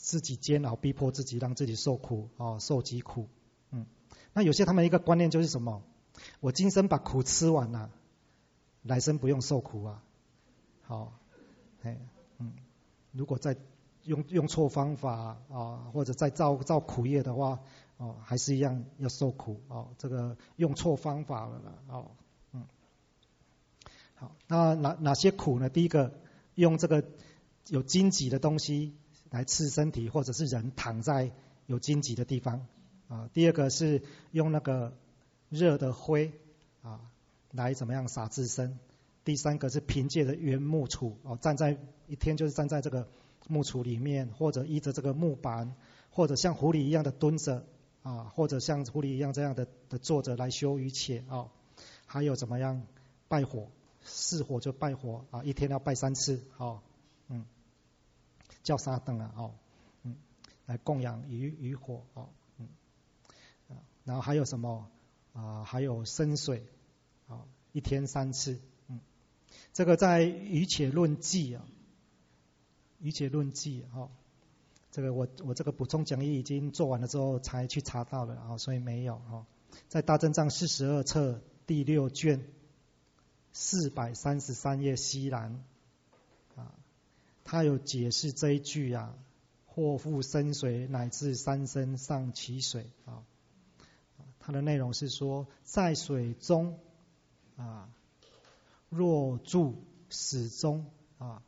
自己煎熬，逼迫自己，让自己受苦哦，受极苦。嗯，那有些他们一个观念就是什么？我今生把苦吃完了，来生不用受苦啊。好，哎，嗯，如果再用用错方法啊，或者再造造苦业的话，哦，还是一样要受苦哦。这个用错方法了啦，哦，嗯，好，那哪哪些苦呢？第一个，用这个有荆棘的东西来刺身体，或者是人躺在有荆棘的地方啊。第二个是用那个热的灰啊来怎么样洒自身。第三个是凭借着原木杵哦，站在一天就是站在这个木杵里面，或者依着这个木板，或者像狐狸一样的蹲着啊，或者像狐狸一样这样的的坐着来修于且啊。还有怎么样拜火，巳火就拜火啊，一天要拜三次哦，嗯，叫沙灯啊哦，嗯，来供养于于火哦，嗯，啊，然后还有什么啊？还有生水啊，一天三次。这个在《于且论记》啊，《于且论记》哈，这个我我这个补充讲义已经做完了之后才去查到了啊，所以没有哈。在大正藏四十二册第六卷四百三十三页西南啊，他有解释这一句啊，或复生水乃至三生上其水啊，它的内容是说，在水中啊。若住始终啊，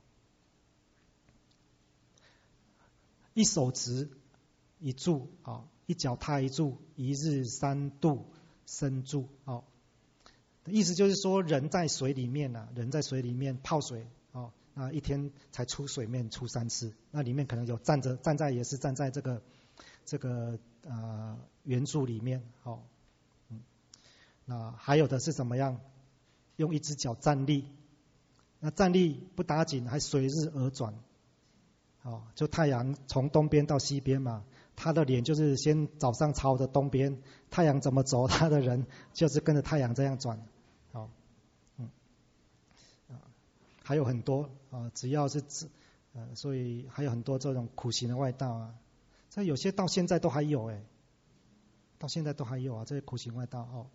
一手执一住啊，一脚踏一住，一日三度生住啊。意思就是说，人在水里面啊，人在水里面泡水啊，那一天才出水面出三次，那里面可能有站着站在也是站在这个这个呃圆柱里面哦，嗯，那还有的是怎么样？用一只脚站立，那站立不打紧，还随日而转，哦，就太阳从东边到西边嘛，他的脸就是先早上朝着东边，太阳怎么走，他的人就是跟着太阳这样转，哦，嗯，啊，还有很多啊，只要是呃，所以还有很多这种苦行的外道啊，这有些到现在都还有哎，到现在都还有啊，这些苦行外道哦。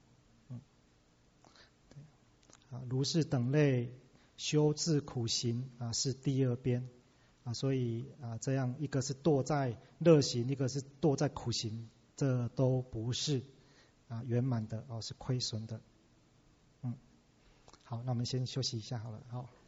啊，如是等类修治苦行啊，是第二边啊，所以啊，这样一个是堕在乐行，一个是堕在苦行，这都不是啊圆满的哦，是亏损的。嗯，好，那我们先休息一下好了，好。